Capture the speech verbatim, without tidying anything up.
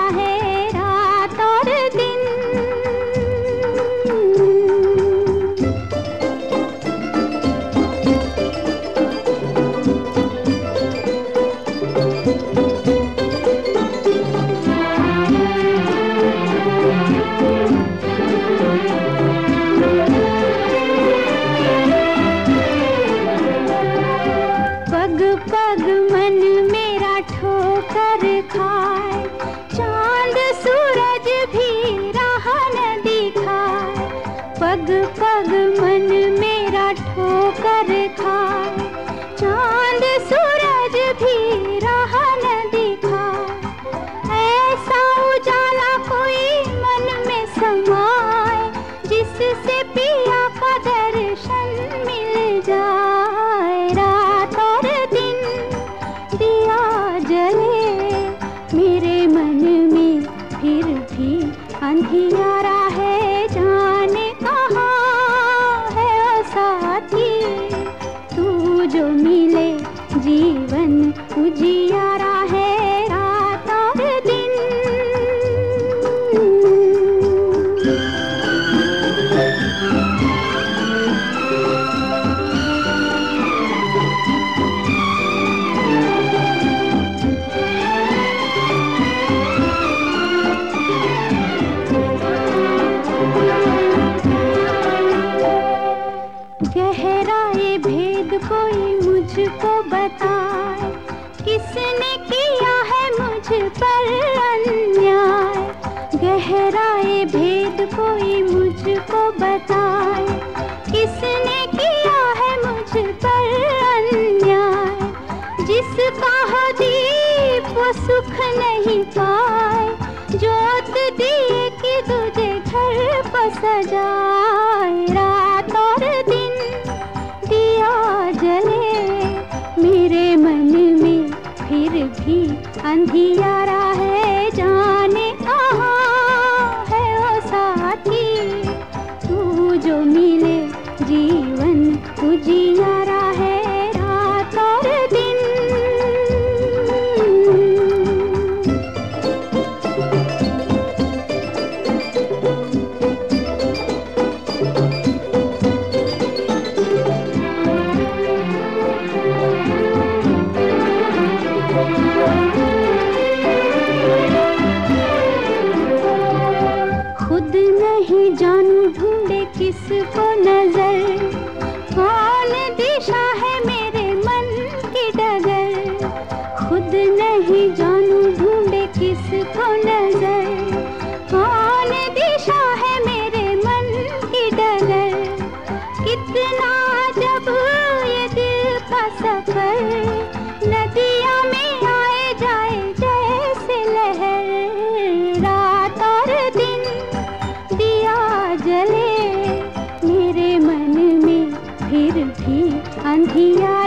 है रात और दिन। पग पग मन मेरा ठोकर खाए, चांद सूरज भी राह न दिखाए। पग पग मन मेरा ठोकर खाए, चांद सूरज भी राह न दिखाए। ऐसा उजाला कोई मन में समाए, जिससे पिया का दर्शन मिल जाए। रात और दिन दिया जले मेरे मन में, फिर भी अंधियारा है। जाने कहाँ है ओ साथी, तू जो मिले जीवन उजियारा है। रात और दिन गहराए भेद कोई मुझको बताए, किसने किया है मुझ पर अन्याय। गहराए भेद कोई मुझको बताए, किसने किया है मुझ पर अन्याय। जिसका हो दीप वो सुख नहीं पाए, जोत दिए कि तुझे घर पर सजाए। रात और दिन दिया जले मेरे मन में, फिर भी अंधियारा है। जाने कहाँ है ओ साथी, तू जो मिले जीवन उजियारा है। रात और दिन खुद नहीं जानू ढूंढे किसको नजर, कौन दिशा है मेरे मन की डगर। खुद नहीं जानू ढूंढे किसको नजर, कौन दिशा है मेरे मन की डगर। कितना जब ये दिल का सफर, नदिया में आए जाए जैसे लहर। रात और दिन दिया जले मेरे मन में, फिर भी अंधिया